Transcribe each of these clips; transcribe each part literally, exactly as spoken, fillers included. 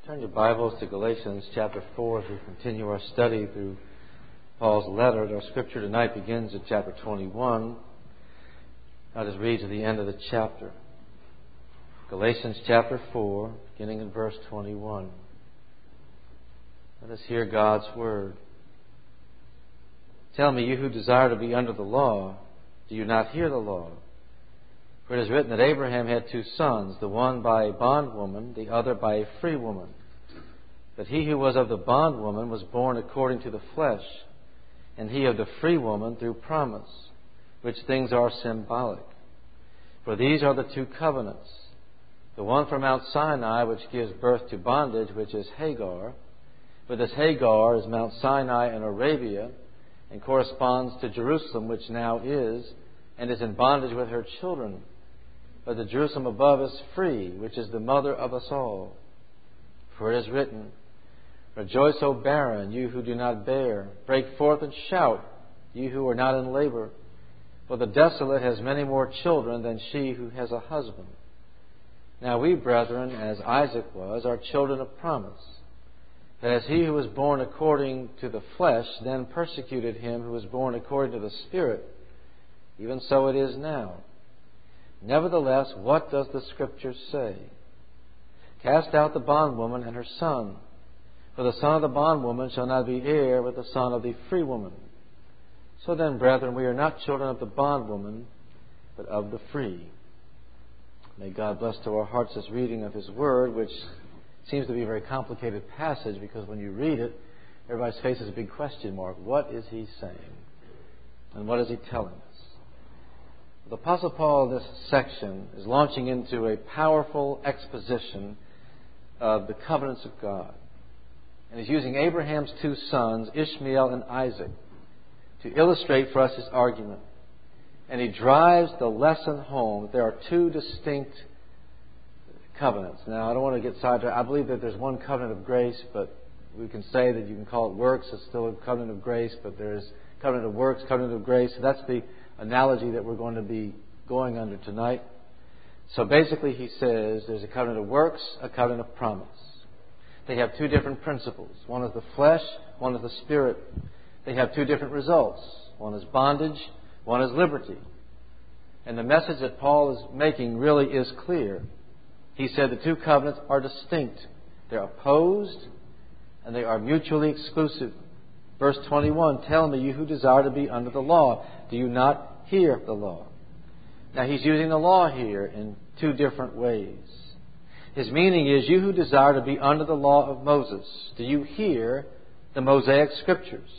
Turn your Bibles to Galatians chapter four as we continue our study through Paul's letter. Our scripture tonight begins at chapter twenty-one. I'll just read to the end of the chapter. Galatians chapter four, beginning in verse twenty-one. Let us hear God's word. Tell me, you who desire to be under the law, do you not hear the law? For it is written that Abraham had two sons, the one by a bondwoman, the other by a free woman. But he who was of the bondwoman was born according to the flesh, and he of the free woman through promise, which things are symbolic. For these are the two covenants, the one from Mount Sinai, which gives birth to bondage, which is Hagar. For this Hagar is Mount Sinai in Arabia, and corresponds to Jerusalem, which now is, and is in bondage with her children. But the Jerusalem above is free, which is the mother of us all. For it is written, Rejoice, O barren, you who do not bear. Break forth and shout, you who are not in labor. For the desolate has many more children than she who has a husband. Now we, brethren, as Isaac was, are children of promise. That as he who was born according to the flesh then persecuted him who was born according to the Spirit, even so it is now. Nevertheless, what does the Scripture say? Cast out the bondwoman and her son, for the son of the bondwoman shall not be heir with the son of the free woman. So then, brethren, we are not children of the bondwoman, but of the free. May God bless to our hearts this reading of His Word, which seems to be a very complicated passage, because when you read it, everybody faces a big question mark. What is he saying? And what is he telling us? The Apostle Paul in this section is launching into a powerful exposition of the covenants of God. And he's using Abraham's two sons, Ishmael and Isaac, to illustrate for us his argument. And he drives the lesson home that there are two distinct covenants. Now, I don't want to get sidetracked. I believe that there's one covenant of grace, but we can say that you can call it works. It's still a covenant of grace, but there's covenant of works, covenant of grace. So that's the analogy that we're going to be going under tonight. So basically he says there's a covenant of works, a covenant of promise. They have two different principles. One is the flesh, one is the spirit. They have two different results. One is bondage, one is liberty. And the message that Paul is making really is clear. He said the two covenants are distinct. They're opposed and they are mutually exclusive. Verse twenty-one, tell me, you who desire to be under the law, do you not hear the law? Now he's using the law here in two different ways. His meaning is, you who desire to be under the law of Moses, do you hear the Mosaic Scriptures?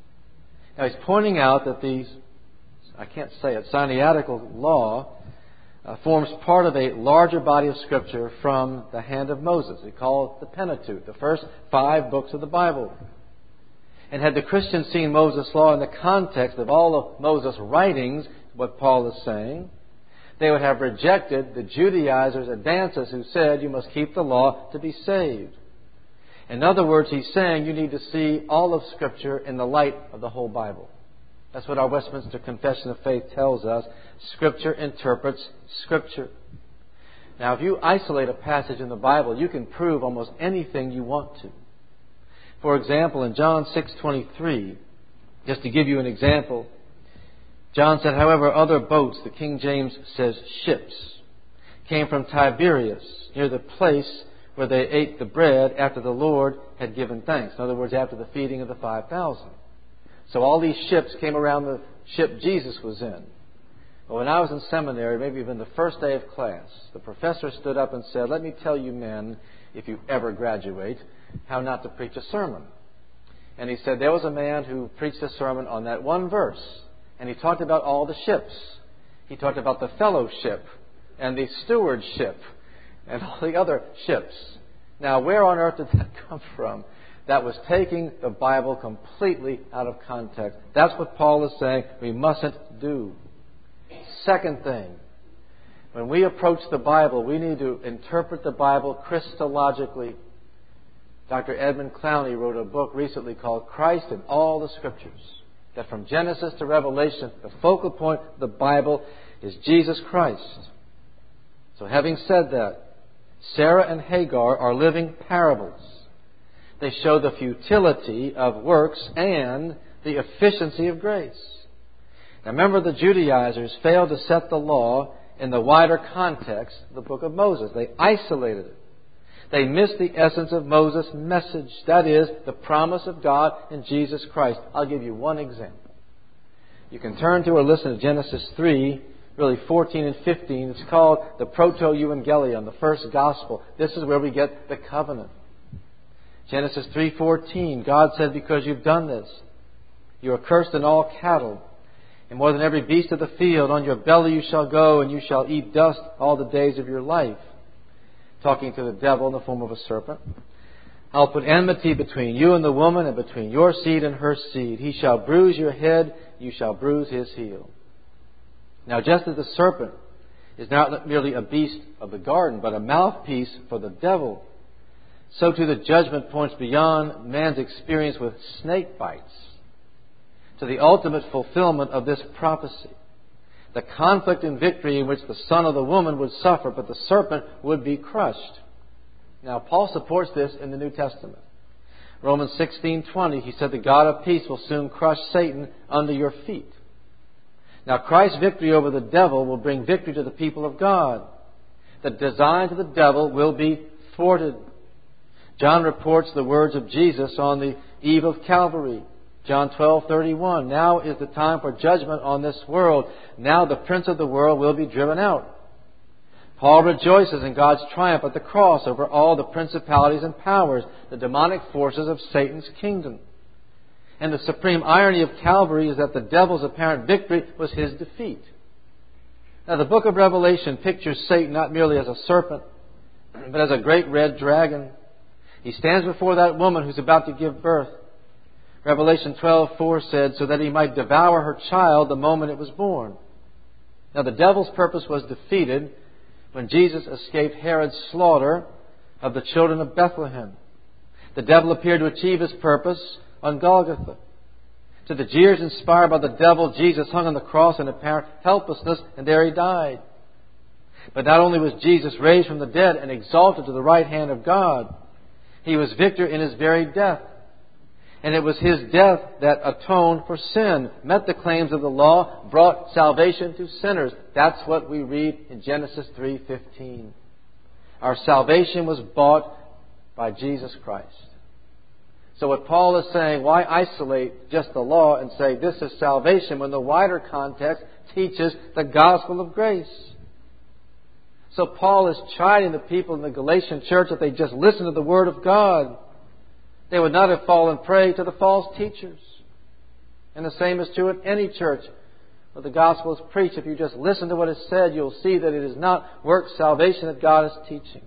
Now he's pointing out that these, I can't say it, Sinaitical law uh, forms part of a larger body of Scripture from the hand of Moses. We call it the Pentateuch, the first five books of the Bible. And had the Christians seen Moses' law in the context of all of Moses' writings, what Paul is saying, they would have rejected the Judaizers' advances who said you must keep the law to be saved. In other words, he's saying you need to see all of Scripture in the light of the whole Bible. That's what our Westminster Confession of Faith tells us. Scripture interprets Scripture. Now, if you isolate a passage in the Bible, you can prove almost anything you want to. For example, in John six twenty-three, just to give you an example, John said, however, other boats, the King James says ships, came from Tiberias, near the place where they ate the bread after the Lord had given thanks. In other words, after the feeding of the five thousand. So all these ships came around the ship Jesus was in. But when I was in seminary, maybe even the first day of class, the professor stood up and said, let me tell you men, if you ever graduate, how not to preach a sermon. And he said there was a man who preached a sermon on that one verse. And he talked about all the ships. He talked about the fellowship and the stewardship and all the other ships. Now, where on earth did that come from? That was taking the Bible completely out of context. That's what Paul is saying we mustn't do. Second thing, when we approach the Bible, we need to interpret the Bible Christologically. Doctor Edmund Clowney wrote a book recently called Christ in All the Scriptures. That from Genesis to Revelation, the focal point of the Bible is Jesus Christ. So having said that, Sarah and Hagar are living parables. They show the futility of works and the efficiency of grace. Now remember, the Judaizers failed to set the law in the wider context of the book of Moses. They isolated it. They missed the essence of Moses' message. That is, the promise of God in Jesus Christ. I'll give you one example. You can turn to or listen to Genesis three, really fourteen and fifteen. It's called the Proto-Evangelion, the first gospel. This is where we get the covenant. Genesis three fourteen, God said, because you've done this, you are cursed in all cattle, and more than every beast of the field, on your belly you shall go, and you shall eat dust all the days of your life. Talking to the devil in the form of a serpent. I'll put enmity between you and the woman, and between your seed and her seed. He shall bruise your head, you shall bruise his heel. Now, just as the serpent is not merely a beast of the garden, but a mouthpiece for the devil, so too the judgment points beyond man's experience with snake bites to the ultimate fulfillment of this prophecy. The conflict and victory in which the son of the woman would suffer, but the serpent would be crushed. Now, Paul supports this in the New Testament. Romans sixteen twenty, he said, the God of peace will soon crush Satan under your feet. Now, Christ's victory over the devil will bring victory to the people of God. The designs of the devil will be thwarted. John reports the words of Jesus on the eve of Calvary. John twelve thirty-one, now is the time for judgment on this world. Now the prince of the world will be driven out. Paul rejoices in God's triumph at the cross over all the principalities and powers, the demonic forces of Satan's kingdom. And the supreme irony of Calvary is that the devil's apparent victory was his defeat. Now the book of Revelation pictures Satan not merely as a serpent, but as a great red dragon. He stands before that woman who's about to give birth. Revelation twelve four said, so that he might devour her child the moment it was born. Now the devil's purpose was defeated when Jesus escaped Herod's slaughter of the children of Bethlehem. The devil appeared to achieve his purpose on Golgotha. To the jeers inspired by the devil, Jesus hung on the cross in apparent helplessness, and there he died. But not only was Jesus raised from the dead and exalted to the right hand of God, he was victor in his very death. And it was his death that atoned for sin, met the claims of the law, brought salvation to sinners. That's what we read in Genesis three fifteen. Our salvation was bought by Jesus Christ. So what Paul is saying, why isolate just the law and say this is salvation when the wider context teaches the gospel of grace? So Paul is chiding the people in the Galatian church that they just listened to the Word of God. They would not have fallen prey to the false teachers. And the same is true in any church where the gospel is preached. If you just listen to what is said, you'll see that it is not work salvation that God is teaching.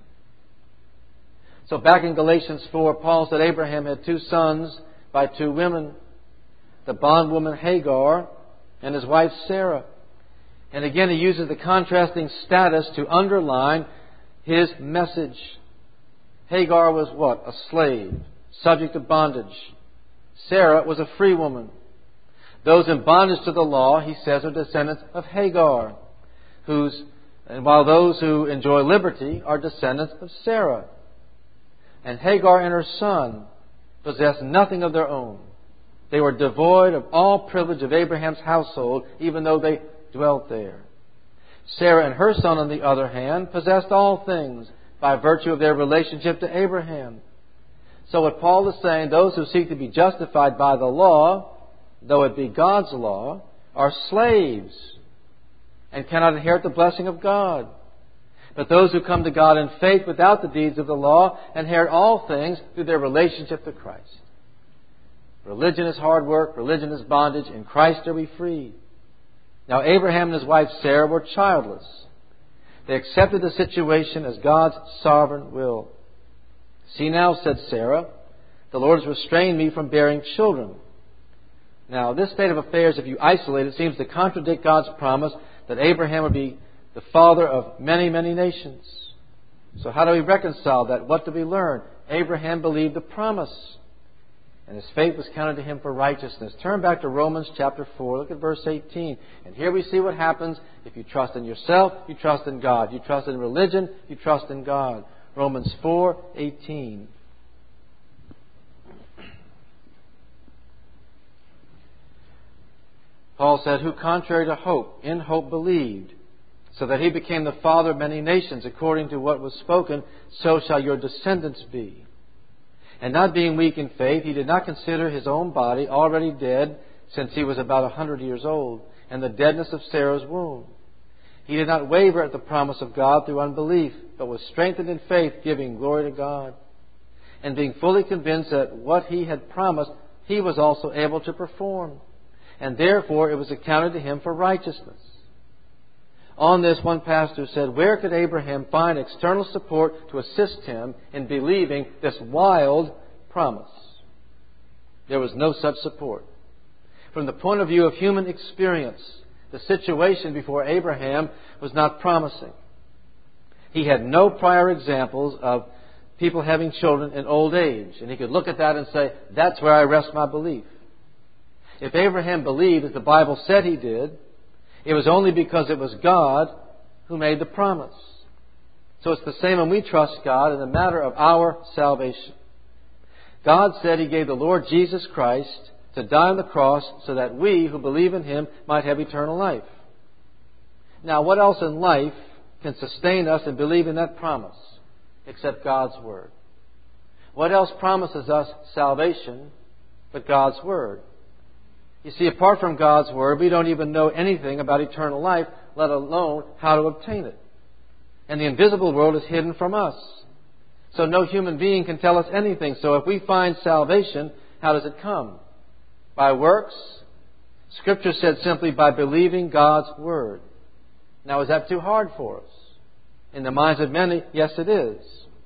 So back in Galatians four, Paul said Abraham had two sons by two women, the bondwoman Hagar and his wife Sarah. And again, he uses the contrasting status to underline his message. Hagar was what? A slave, subject to bondage. Sarah was a free woman. Those in bondage to the law, he says, are descendants of Hagar, whose, and while those who enjoy liberty are descendants of Sarah. And Hagar and her son possessed nothing of their own. They were devoid of all privilege of Abraham's household, even though they dwelt there. Sarah and her son, on the other hand, possessed all things by virtue of their relationship to Abraham. So what Paul is saying, those who seek to be justified by the law, though it be God's law, are slaves and cannot inherit the blessing of God. But those who come to God in faith without the deeds of the law inherit all things through their relationship to Christ. Religion is hard work. Religion is bondage. In Christ are we free. Now Abraham and his wife Sarah were childless. They accepted the situation as God's sovereign will. See now, said Sarah, the Lord has restrained me from bearing children. Now, this state of affairs, if you isolate it, seems to contradict God's promise that Abraham would be the father of many, many nations. So how do we reconcile that? What do we learn? Abraham believed the promise, and his faith was counted to him for righteousness. Turn back to Romans chapter four. Look at verse eighteen. And here we see what happens if you trust in yourself, you trust in God. You trust in religion, you trust in God. Romans four eighteen. Paul said, who contrary to hope, in hope believed, so that he became the father of many nations, according to what was spoken, so shall your descendants be. And not being weak in faith, he did not consider his own body already dead, since he was about a hundred years old, and the deadness of Sarah's womb. He did not waver at the promise of God through unbelief, but was strengthened in faith, giving glory to God. And being fully convinced that what he had promised, he was also able to perform. And therefore it was accounted to him for righteousness. On this, one pastor said, where could Abraham find external support to assist him in believing this wild promise? There was no such support. From the point of view of human experience, the situation before Abraham was not promising. He had no prior examples of people having children in old age. And he could look at that and say, that's where I rest my belief. If Abraham believed, as the Bible said he did, it was only because it was God who made the promise. So it's the same when we trust God in the matter of our salvation. God said He gave the Lord Jesus Christ to die on the cross so that we who believe in Him might have eternal life. Now, what else in life can sustain us and believe in that promise except God's Word? What else promises us salvation but God's Word? You see, apart from God's Word, we don't even know anything about eternal life, let alone how to obtain it. And the invisible world is hidden from us. So no human being can tell us anything. So if we find salvation, how does it come? By works? Scripture said simply by believing God's Word. Now, is that too hard for us? In the minds of many, yes it is.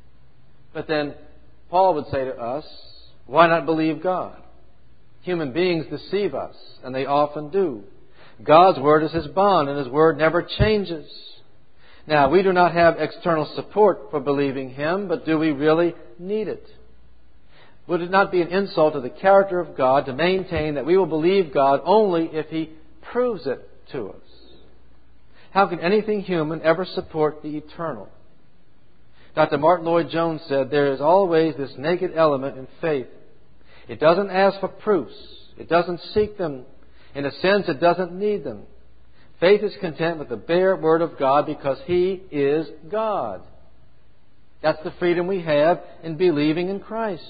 But then Paul would say to us, why not believe God? Human beings deceive us, and they often do. God's Word is His bond, and His Word never changes. Now, we do not have external support for believing Him, but do we really need it? Would it not be an insult to the character of God to maintain that we will believe God only if He proves it to us? How can anything human ever support the eternal? Doctor Martin Lloyd-Jones said, there is always this naked element in faith. It doesn't ask for proofs. It doesn't seek them. In a sense, it doesn't need them. Faith is content with the bare Word of God because He is God. That's the freedom we have in believing in Christ.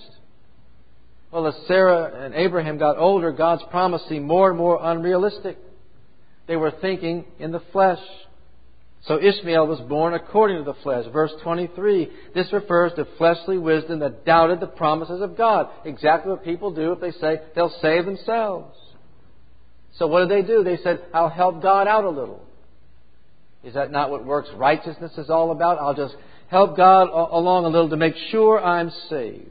Well, as Sarah and Abraham got older, God's promise seemed more and more unrealistic. They were thinking in the flesh. So Ishmael was born according to the flesh. Verse twenty-three, this refers to fleshly wisdom that doubted the promises of God. Exactly what people do if they say they'll save themselves. So what did they do? They said, I'll help God out a little. Is that not what works righteousness is all about? I'll just help God along a little to make sure I'm saved.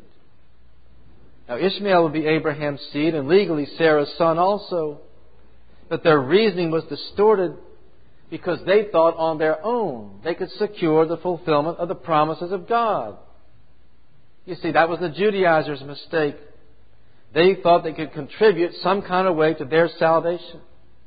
Now Ishmael would be Abraham's seed and legally Sarah's son also. But their reasoning was distorted because they thought on their own they could secure the fulfillment of the promises of God. You see, that was the Judaizers' mistake. They thought they could contribute some kind of way to their salvation.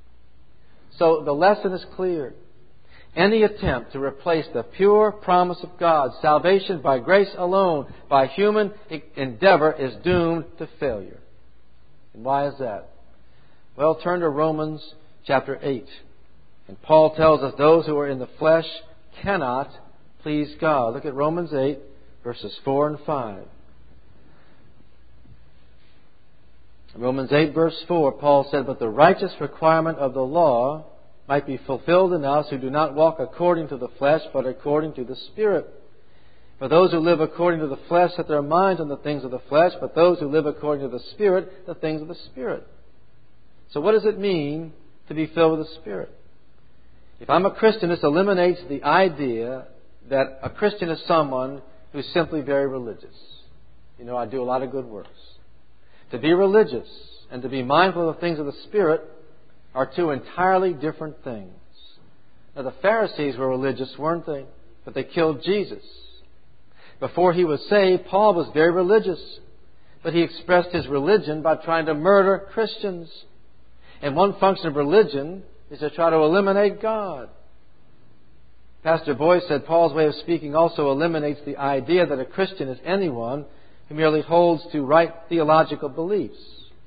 So the lesson is clear. Any attempt to replace the pure promise of God, salvation by grace alone, by human endeavor, is doomed to failure. And why is that? Well, turn to Romans chapter eight. And Paul tells us those who are in the flesh cannot please God. Look at Romans eight, verses four and five. Romans eight, verse four, Paul said, but the righteous requirement of the law might be fulfilled in us who do not walk according to the flesh, but according to the Spirit. For those who live according to the flesh set their minds on the things of the flesh, but those who live according to the Spirit, the things of the Spirit. So what does it mean to be filled with the Spirit? If I'm a Christian, this eliminates the idea that a Christian is someone who's simply very religious. You know, I do a lot of good works. To be religious and to be mindful of the things of the Spirit are two entirely different things. Now, the Pharisees were religious, weren't they? But they killed Jesus. Before He was saved, Paul was very religious. But he expressed his religion by trying to murder Christians. And one function of religion is to try to eliminate God. Pastor Boyce said Paul's way of speaking also eliminates the idea that a Christian is anyone who merely holds to right theological beliefs.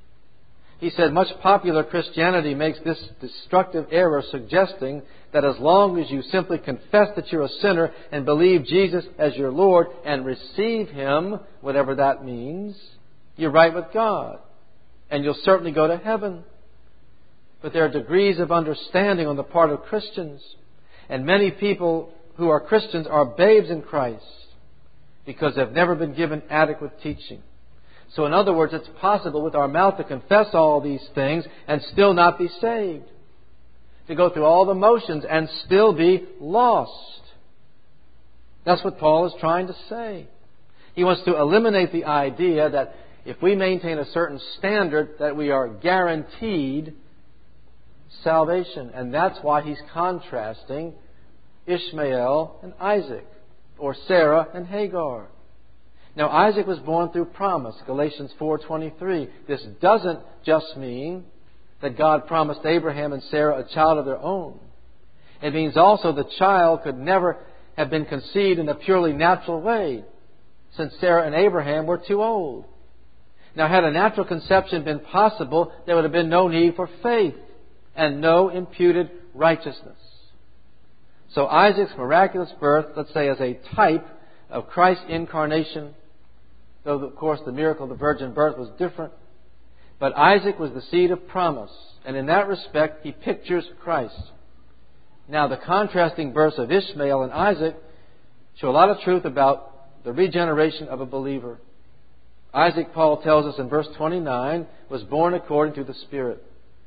He said much popular Christianity makes this destructive error, suggesting that as long as you simply confess that you're a sinner and believe Jesus as your Lord and receive Him, whatever that means, you're right with God and you'll certainly go to heaven. But there are degrees of understanding on the part of Christians, and many people who are Christians are babes in Christ because they've never been given adequate teaching. So in other words, it's possible with our mouth to confess all these things and still not be saved. To go through all the motions and still be lost. That's what Paul is trying to say. He wants to eliminate the idea that if we maintain a certain standard, that we are guaranteed salvation. And that's why he's contrasting Ishmael and Isaac, or Sarah and Hagar. Now, Isaac was born through promise, Galatians four twenty-three. This doesn't just mean that God promised Abraham and Sarah a child of their own. It means also the child could never have been conceived in a purely natural way, since Sarah and Abraham were too old. Now, had a natural conception been possible, there would have been no need for faith and no imputed righteousness. So Isaac's miraculous birth, let's say, as a type of Christ's incarnation, though, of course, the miracle of the virgin birth was different. But Isaac was the seed of promise, and in that respect, he pictures Christ. Now, the contrasting verse of Ishmael and Isaac show a lot of truth about the regeneration of a believer. Isaac, Paul tells us in verse twenty-nine, was born according to the Spirit.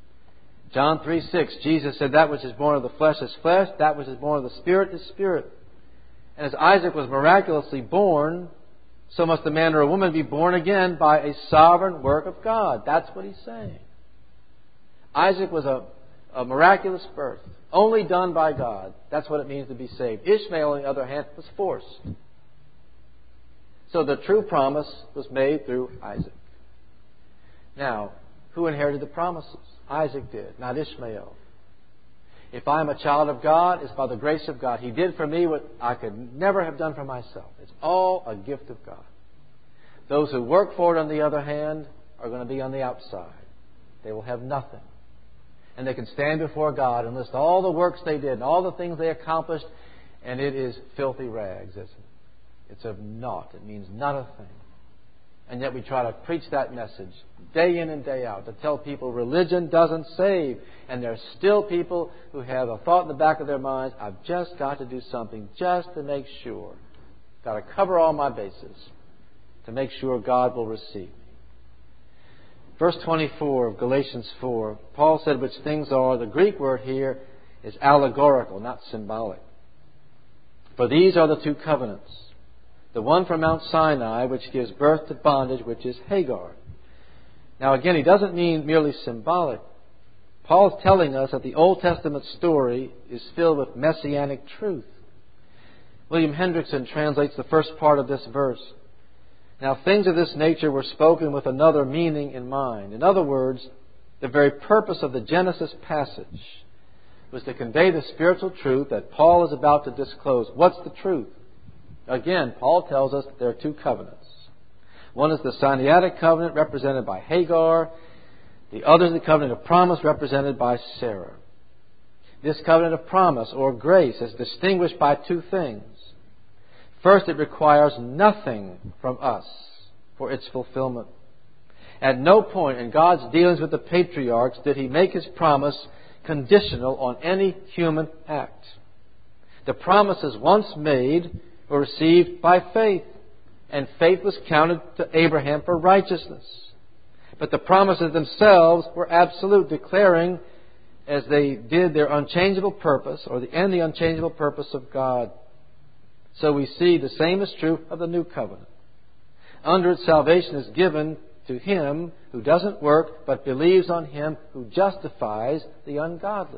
John three six, Jesus said, that which is born of the flesh is flesh, that which is born of the Spirit is spirit. And as Isaac was miraculously born, so must a man or a woman be born again by a sovereign work of God. That's what he's saying. Isaac was a, a miraculous birth, only done by God. That's what it means to be saved. Ishmael, on the other hand, was forced. So the true promise was made through Isaac. Now, who inherited the promises? Isaac did, not Ishmael. If I'm a child of God, it's by the grace of God. He did for me what I could never have done for myself. It's all a gift of God. Those who work for it, on the other hand, are going to be on the outside. They will have nothing. And they can stand before God and list all the works they did and all the things they accomplished, and it is filthy rags, isn't it? It's of naught. It means not a thing. And yet we try to preach that message day in and day out to tell people religion doesn't save. And there are still people who have a thought in the back of their minds, I've just got to do something just to make sure. Got to cover all my bases to make sure God will receive me. Verse twenty-four of Galatians four, Paul said which things are. The Greek word here is allegorical, not symbolic. For these are the two covenants. The one from Mount Sinai, which gives birth to bondage, which is Hagar. Now again, he doesn't mean merely symbolic. Paul's telling us that the Old Testament story is filled with messianic truth. William Hendrickson translates the first part of this verse. Now, things of this nature were spoken with another meaning in mind. In other words, the very purpose of the Genesis passage was to convey the spiritual truth that Paul is about to disclose. What's the truth? Again, Paul tells us that there are two covenants. One is the Sinaitic covenant represented by Hagar. The other is the covenant of promise represented by Sarah. This covenant of promise or grace is distinguished by two things. First, it requires nothing from us for its fulfillment. At no point in God's dealings with the patriarchs did He make His promise conditional on any human act. The promises once made were received by faith, and faith was counted to Abraham for righteousness. But the promises themselves were absolute, declaring as they did their unchangeable purpose, or the, and the unchangeable purpose of God. So we see the same is true of the new covenant. Under it, salvation is given to him who doesn't work, but believes on Him who justifies the ungodly.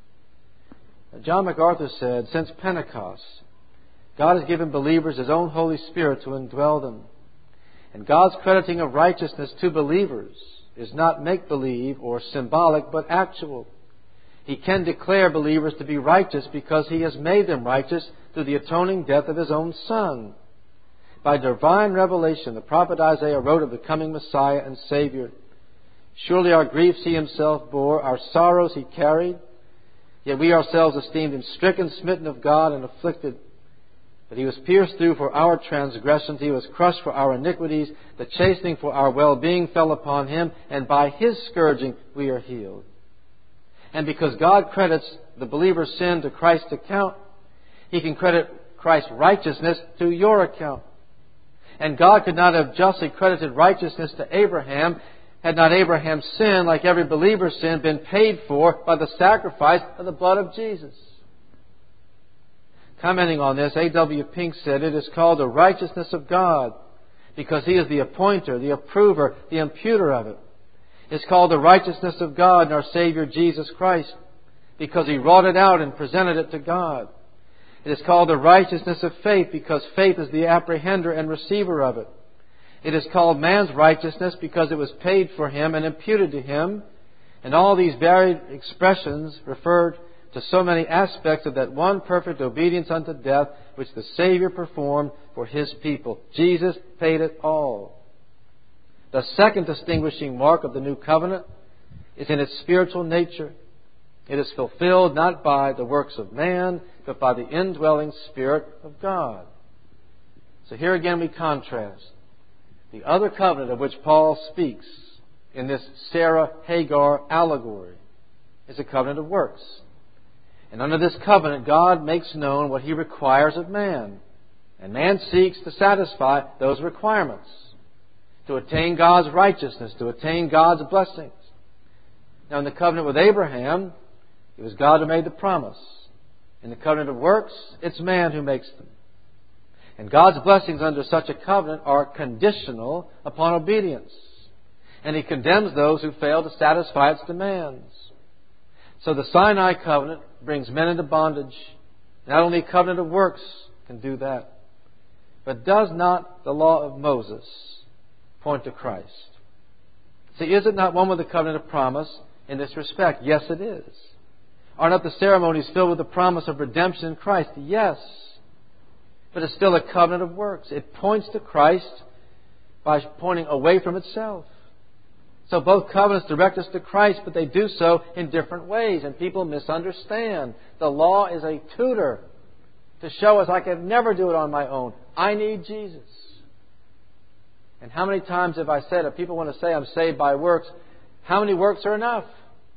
John MacArthur said, since Pentecost, God has given believers His own Holy Spirit to indwell them. And God's crediting of righteousness to believers is not make-believe or symbolic, but actual. He can declare believers to be righteous because He has made them righteous through the atoning death of His own Son. By divine revelation, the prophet Isaiah wrote of the coming Messiah and Savior. Surely our griefs He Himself bore, our sorrows He carried. Yet we ourselves esteemed Him stricken, smitten of God, and afflicted. But He was pierced through for our transgressions. He was crushed for our iniquities. The chastening for our well-being fell upon Him, and by His scourging we are healed. And because God credits the believer's sin to Christ's account, He can credit Christ's righteousness to your account. And God could not have justly credited righteousness to Abraham had not Abraham's sin, like every believer's sin, been paid for by the sacrifice of the blood of Jesus. Commenting on this, A W Pink said, "It is called the righteousness of God because He is the appointer, the approver, the imputer of it. It's called the righteousness of God in our Savior Jesus Christ because He wrought it out and presented it to God. It is called the righteousness of faith because faith is the apprehender and receiver of it. It is called man's righteousness because it was paid for him and imputed to him." And all these varied expressions referred to so many aspects of that one perfect obedience unto death which the Savior performed for His people. Jesus paid it all. The second distinguishing mark of the new covenant is in its spiritual nature. It is fulfilled not by the works of man, but by the indwelling Spirit of God. So here again we contrast the other covenant of which Paul speaks in this Sarah-Hagar allegory is a covenant of works. And under this covenant, God makes known what He requires of man. And man seeks to satisfy those requirements, to attain God's righteousness, to attain God's blessings. Now in the covenant with Abraham, it was God who made the promise. In the covenant of works, it's man who makes them. And God's blessings under such a covenant are conditional upon obedience. And He condemns those who fail to satisfy its demands. So the Sinai covenant brings men into bondage. Not only a covenant of works can do that, but does not the law of Moses point to Christ? See, is it not one with the covenant of promise in this respect? Yes, it is. Are not the ceremonies filled with the promise of redemption in Christ? Yes. But it's still a covenant of works. It points to Christ by pointing away from itself. So both covenants direct us to Christ, but they do so in different ways, and people misunderstand. The law is a tutor to show us I can never do it on my own. I need Jesus. And how many times have I said, if people want to say I'm saved by works, how many works are enough?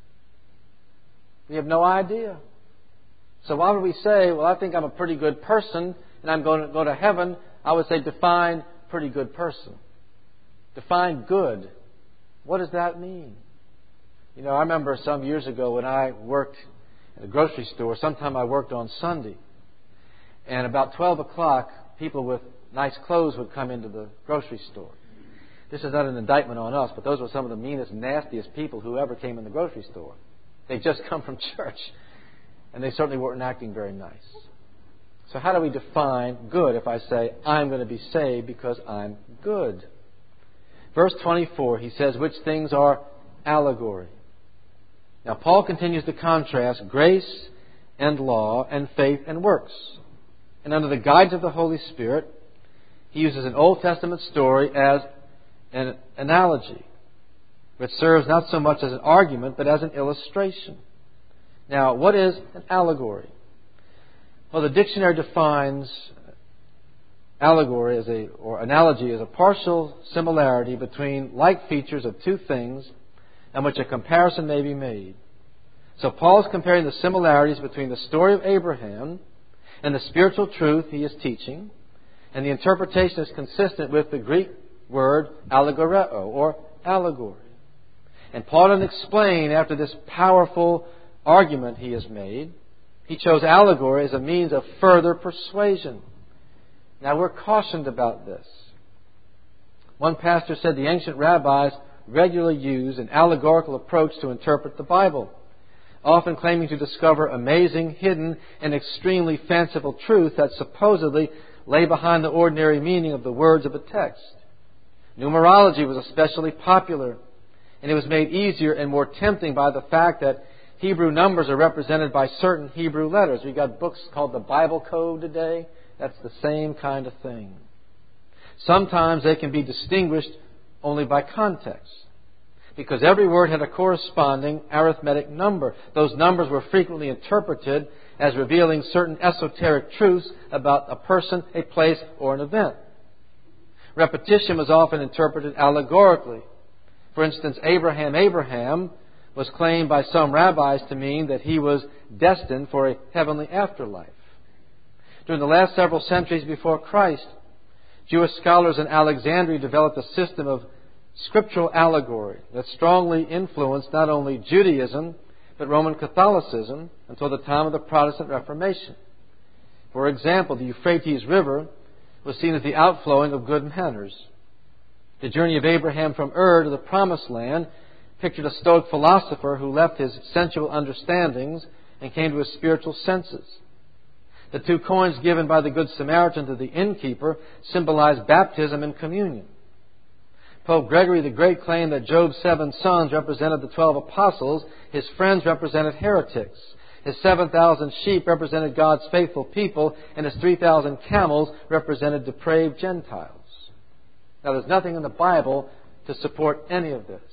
We have no idea. So why would we say, well, I think I'm a pretty good person and I'm going to go to heaven? I would say, define pretty good person. Define good. What does that mean? You know, I remember some years ago when I worked at a grocery store, sometime I worked on Sunday. And about twelve o'clock, people with nice clothes would come into the grocery store. This is not an indictment on us, but those were some of the meanest, nastiest people who ever came in the grocery store. They'd just come from church. And they certainly weren't acting very nice. So how do we define good if I say, I'm going to be saved because I'm good? Verse twenty-four, he says, which things are allegory. Now, Paul continues to contrast grace and law and faith and works. And under the guidance of the Holy Spirit, he uses an Old Testament story as an analogy, which serves not so much as an argument, but as an illustration. Now, what is an allegory? Well, the dictionary defines allegory as a, or analogy as a partial similarity between like features of two things in which a comparison may be made. So Paul is comparing the similarities between the story of Abraham and the spiritual truth he is teaching, and the interpretation is consistent with the Greek word allegoreo, or allegory. And Paul doesn't explain after this powerful argument he has made. He chose allegory as a means of further persuasion. Now, we're cautioned about this. One pastor said the ancient rabbis regularly used an allegorical approach to interpret the Bible, often claiming to discover amazing, hidden, and extremely fanciful truth that supposedly lay behind the ordinary meaning of the words of a text. Numerology was especially popular, and it was made easier and more tempting by the fact that Hebrew numbers are represented by certain Hebrew letters. We've got books called the Bible Code today. That's the same kind of thing. Sometimes they can be distinguished only by context, because every word had a corresponding arithmetic number. Those numbers were frequently interpreted as revealing certain esoteric truths about a person, a place, or an event. Repetition was often interpreted allegorically. For instance, Abraham, Abraham was claimed by some rabbis to mean that he was destined for a heavenly afterlife. During the last several centuries before Christ, Jewish scholars in Alexandria developed a system of scriptural allegory that strongly influenced not only Judaism, but Roman Catholicism until the time of the Protestant Reformation. For example, the Euphrates River was seen as the outflowing of good manners. The journey of Abraham from Ur to the Promised Land pictured a Stoic philosopher who left his sensual understandings and came to his spiritual senses. The two coins given by the Good Samaritan to the innkeeper symbolize baptism and communion. Pope Gregory the Great claimed that Job's seven sons represented the twelve apostles, his friends represented heretics, his seven thousand sheep represented God's faithful people, and his three thousand camels represented depraved Gentiles. Now, there's nothing in the Bible to support any of this.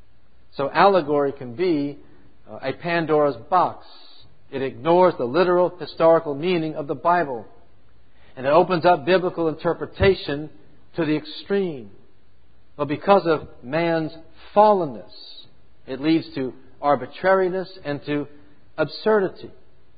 So allegory can be uh, a Pandora's box. It ignores the literal historical meaning of the Bible. And it opens up biblical interpretation to the extreme. But because of man's fallenness, it leads to arbitrariness and to absurdity.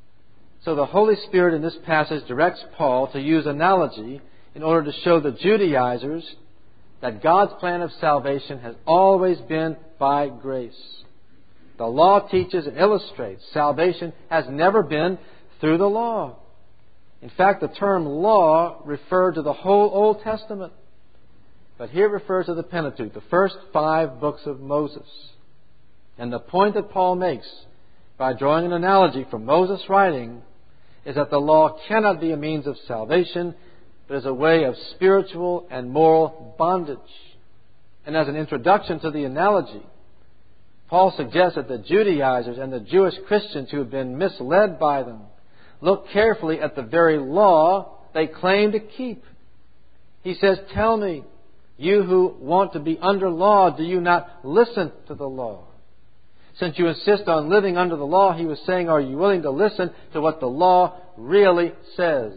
So the Holy Spirit in this passage directs Paul to use analogy in order to show the Judaizers that God's plan of salvation has always been by grace. The law teaches and illustrates salvation has never been through the law. In fact, the term law referred to the whole Old Testament. But here it refers to the Pentateuch, the first five books of Moses. And the point that Paul makes by drawing an analogy from Moses' writing is that the law cannot be a means of salvation, but is a way of spiritual and moral bondage. And as an introduction to the analogy, Paul suggests that the Judaizers and the Jewish Christians who have been misled by them look carefully at the very law they claim to keep. He says, "Tell me, you who want to be under law, do you not listen to the law? Since you insist on living under the law," he was saying, "are you willing to listen to what the law really says?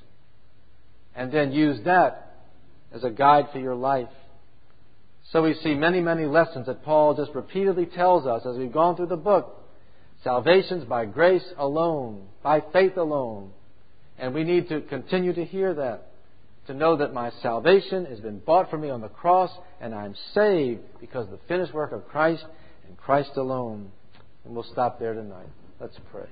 And then use that as a guide for your life." So we see many, many lessons that Paul just repeatedly tells us as we've gone through the book. Salvation's by grace alone, by faith alone. And we need to continue to hear that, to know that my salvation has been bought for me on the cross, and I'm saved because of the finished work of Christ and Christ alone. And we'll stop there tonight. Let's pray.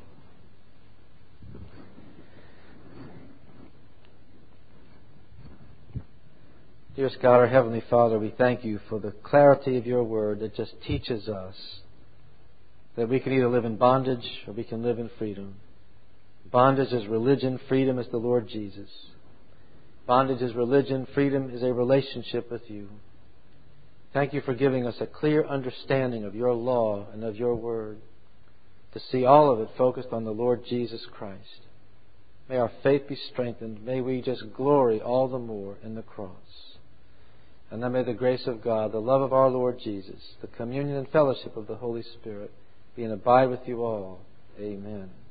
Dearest God, our Heavenly Father, we thank you for the clarity of your word that just teaches us that we can either live in bondage or we can live in freedom. Bondage is religion, freedom is the Lord Jesus. Bondage is religion, freedom is a relationship with you. Thank you for giving us a clear understanding of your law and of your word, to see all of it focused on the Lord Jesus Christ. May our faith be strengthened. May we just glory all the more in the cross. And then may the grace of God, the love of our Lord Jesus, the communion and fellowship of the Holy Spirit be and abide with you all. Amen.